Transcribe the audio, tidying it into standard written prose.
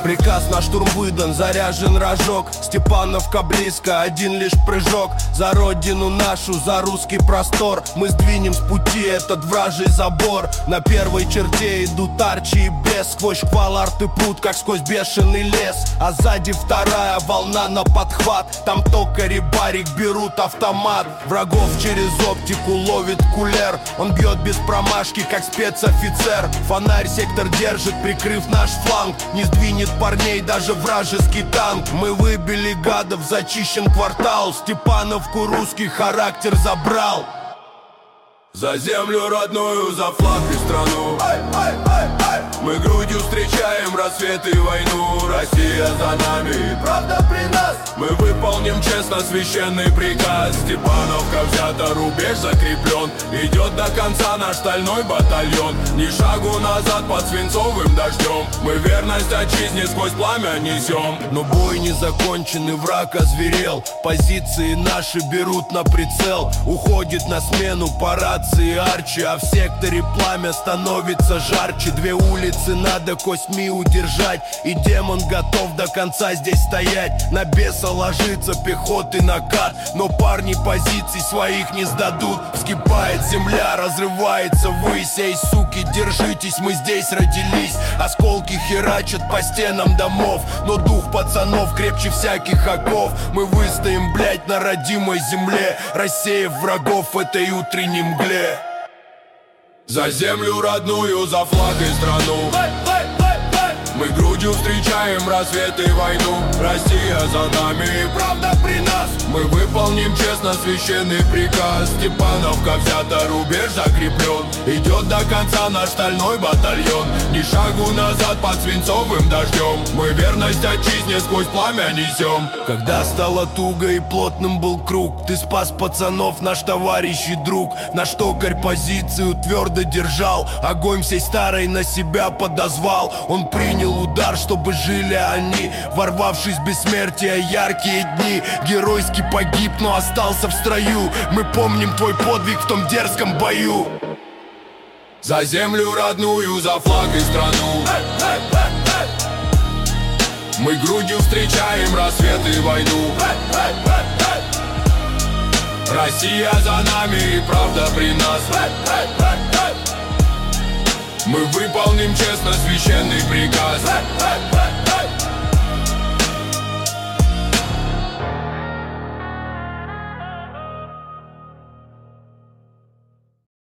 Приказ на штурм выдан, заряжен рожок. Степановка близко, один лишь прыжок. За родину нашу, за русский простор. Мы сдвинем с пути этот вражий забор. На первой черте идут арчи и бес. Сквозь шквал арты прут, как сквозь бешеный лес. А сзади вторая волна на подхват. Там токарь и барик берут автомат. Врагов через оптику ловит кулер. Он бьет без промашки, как спецофицер. Фонарь сектор держит, прикрыв наш фланг. Не сдвинет парней даже вражеский танк. Мы выбили гадов, зачищен квартал. Степановку русский характер забрал. За землю родную, за флаг и страну. Мы грудью встречаем рассвет и войну. Россия за нами и правда при нас. Мы выполним честно священный приказ. Степановка взята, рубеж закреплен. Идет до конца наш стальной батальон. Ни шагу назад под свинцовым дождем. Мы верность отчизне сквозь пламя несем. Но бой не закончен и враг озверел. Позиции наши берут на прицел. Уходит на смену по рации арчи. А в секторе пламя становится жарче. Две улицы надо костьми удержать. И демон готов до конца здесь стоять. На беса ложится пехоты накат. Но парни позиций своих не сдадут. Вскипает земля, разрывается ввысь. Эй, суки, держитесь, мы здесь родились. Осколки херачат по стенам домов. Но дух пацанов крепче всяких оков. Мы выстоим, блять, на родимой земле, рассеяв врагов в этой утренней мгле. За землю родную, за флаг и страну. Мы грудью встречаем рассвет и войну. Россия за нами и правда при нас. Мы выполним честно священный приказ. Степановка взята, рубеж закреплен. Идет до конца наш стальной батальон. Ни шагу назад под свинцовым дождем. Мы верность отчизне сквозь пламя несем. Когда стало туго и плотным был круг, ты спас пацанов, наш товарищ и друг. Наш токарь позицию твердо держал. Огонь всей старой на себя подозвал. Он принял удар, чтобы жили они, ворвавшись в бессмертие яркие дни. Геройски погиб, но остался в строю. Мы помним твой подвиг в том дерзком бою. За землю родную, за флаг и страну. Мы грудью встречаем рассвет и войну. Россия за нами и правда при нас. Мы выполним честно священный приказ.